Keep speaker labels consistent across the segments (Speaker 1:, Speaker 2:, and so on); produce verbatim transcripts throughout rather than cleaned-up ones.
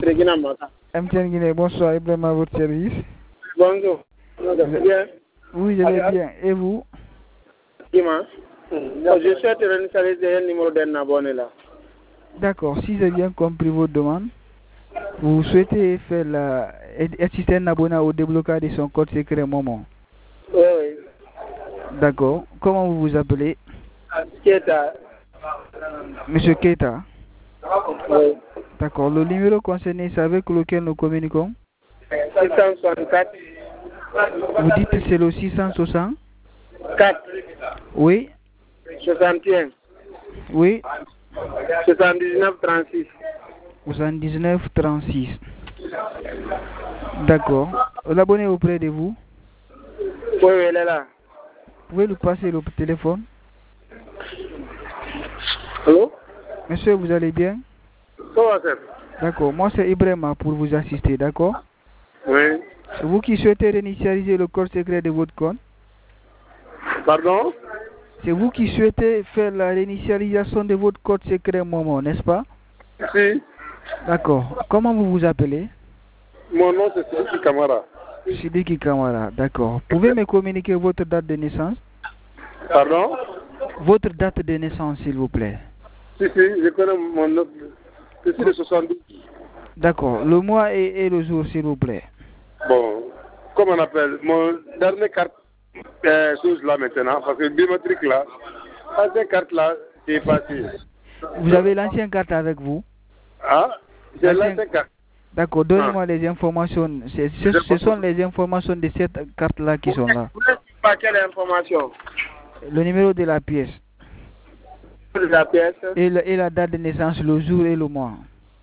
Speaker 1: M T N Guinée, bonsoir, Ibrahim à votre service.
Speaker 2: Bonjour. Bien.
Speaker 1: Oui, je vais bien. Et vous?
Speaker 2: Dis-moi. Je souhaite réinitialiser un numéro d'un abonné là.
Speaker 1: D'accord, si j'ai bien compris votre demande, vous souhaitez faire la, assister un abonné au déblocage de son code secret Momo.
Speaker 2: Oui, oui.
Speaker 1: D'accord. Comment vous vous appelez?
Speaker 2: Keita.
Speaker 1: Monsieur Keita.
Speaker 2: Oui.
Speaker 1: D'accord. Le numéro concerné, c'est avec lequel nous communiquons?
Speaker 2: six cent soixante-quatre.
Speaker 1: Vous dites que c'est le six cent soixante?
Speaker 2: quatre.
Speaker 1: Oui.
Speaker 2: soixante et un.
Speaker 1: Oui.
Speaker 2: soixante-dix-neuf trente-six.
Speaker 1: soixante-dix-neuf trente-six. D'accord. L'abonné est auprès de vous?
Speaker 2: Oui, oui, elle est là.
Speaker 1: Pouvez lui passer le téléphone?
Speaker 2: Allô?
Speaker 1: Monsieur, vous allez bien?
Speaker 2: Comment ça?
Speaker 1: D'accord. Moi, c'est Ibrahima pour vous assister, d'accord?
Speaker 2: Oui.
Speaker 1: C'est vous qui souhaitez réinitialiser le code secret de votre compte?
Speaker 2: Pardon?
Speaker 1: C'est vous qui souhaitez faire la réinitialisation de votre code secret Momo, n'est-ce pas?
Speaker 2: Si.
Speaker 1: D'accord. Comment vous vous appelez?
Speaker 2: Mon nom c'est Sidiki Kamara.
Speaker 1: Sidiki Kamara, d'accord. Pouvez me communiquer votre date de naissance?
Speaker 2: Pardon?
Speaker 1: Votre date de naissance, s'il vous plaît.
Speaker 2: Si, si, je connais mon nom. Je suis de soixante-douze.
Speaker 1: D'accord. Le mois et, et le jour, s'il vous plaît.
Speaker 2: Bon, comment on appelle? Mon dernière carte euh, chose là maintenant, parce que biométrique là, l'ancienne carte là, c'est passé.
Speaker 1: Vous avez l'ancienne carte avec vous?
Speaker 2: Ah, j'ai l'ancienne carte.
Speaker 1: D'accord, donnez-moi ah. les informations. Ce, ce sont les informations de cette carte-là qui sont là.
Speaker 2: Vous n'avez pas quelle information?
Speaker 1: Le numéro de la pièce.
Speaker 2: De la pièce.
Speaker 1: Et, le, et la date de naissance, le jour et le mois.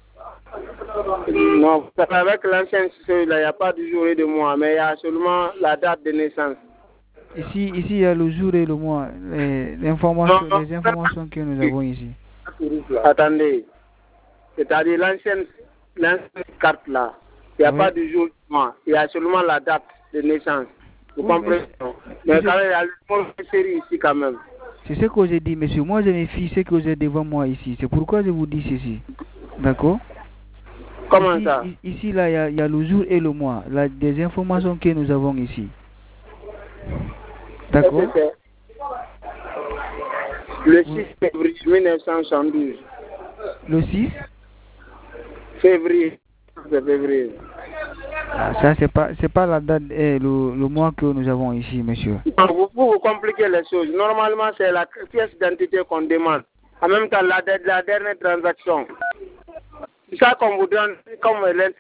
Speaker 2: Non, avec l'ancienne, il n'y a pas de jour et de mois, mais il y a seulement la date de naissance.
Speaker 1: Ici, ici il y a le jour et le mois. Les, les, informations, non, non, les informations que nous avons ici.
Speaker 2: Attendez. C'est-à-dire l'ancienne carte là, il n'y a oui. pas de jour et de mois. Il y a seulement la date de naissance. Vous oui, comprenez? Mais, mais quand même, il y a le série ici quand même.
Speaker 1: C'est ce que j'ai dit, monsieur. Moi, je me fie ce que vous êtes devant moi ici. C'est pourquoi je vous dis ceci. D'accord?
Speaker 2: Comment
Speaker 1: ici,
Speaker 2: ça?
Speaker 1: Ici, là, il y, a, il y a le jour et le mois. Là, des informations que nous avons ici. D'accord?
Speaker 2: Le six février mille neuf cent soixante-douze.
Speaker 1: Le six
Speaker 2: février. février.
Speaker 1: Ah, ça, c'est pas, c'est pas la date, eh, le, le mois que nous avons ici, monsieur.
Speaker 2: Vous, vous, vous compliquez les choses. Normalement, c'est la pièce d'identité qu'on demande. En même temps, la, la dernière transaction. C'est ça qu'on vous donne comme